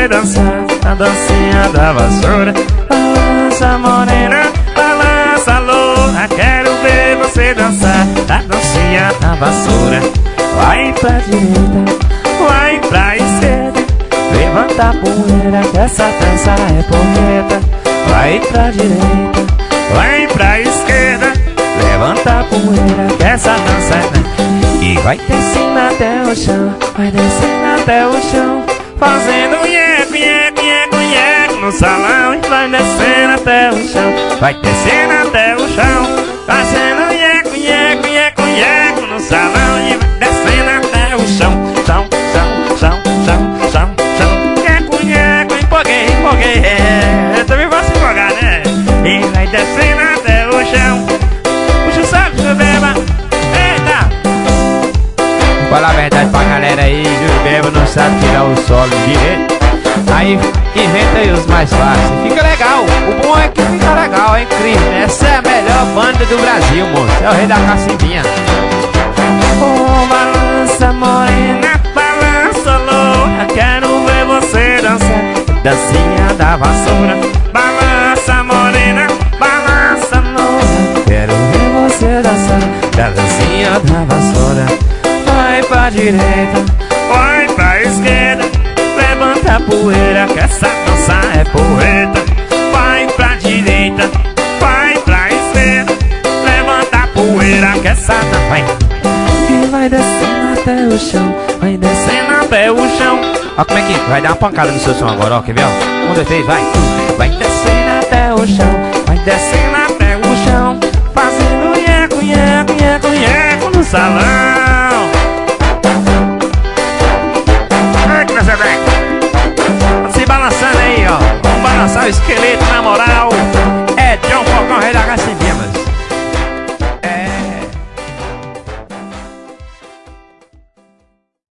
você dançar a dancinha da vassoura. Balança morena, balança louca, quero ver você dançar a dancinha da vassoura. Vai pra direita, vai pra esquerda, levanta a poeira que essa dança é porreta. Vai pra direita, vai pra esquerda, levanta a poeira que essa dança é. E vai descendo até o chão, vai descendo até o chão, fazendo nheco, nheco, nheco, nheco no salão. E vai descendo até o chão, vai descendo até o chão, fazendo nheco, nheco, nheco, nheco no salão. E vai descendo até o chão, chão, chão, chão, chão, chão, chão. Nheco, nheco, empolguei, empolguei. Eu também posso empolgar, né? E vai descendo até o chão. Puxa o saco, Jubeba. Eita! Fala a verdade pra galera aí, Jubeba não sabe tirar o solo direito. Aí inventa aí os mais fáceis. Fica legal, o bom é que fica legal, é incrível. Essa é a melhor banda do Brasil, moço. É o rei da cacimbinha. Oh, balança morena, balança louca, quero ver você dançar dancinha da vassoura. Balança morena, balança louca, quero ver você dançar da dancinha da vassoura. Vai pra direita, vai pra esquerda, levanta a poeira que essa dança é porreta. Vai pra direita, vai pra esquerda, levanta a poeira que essa dança vai. E vai descendo até o chão, vai descendo até o chão. Ó como é que vai dar uma pancada no seu som agora, ó, quer ver, ó? 1, 2, 3, vai. Vai descendo até o chão, vai descendo até o chão, fazendo nheco, nheco, nheco, nheco no salão. Ai, que nessa se balançando aí, ó. Vamos balançar o esqueleto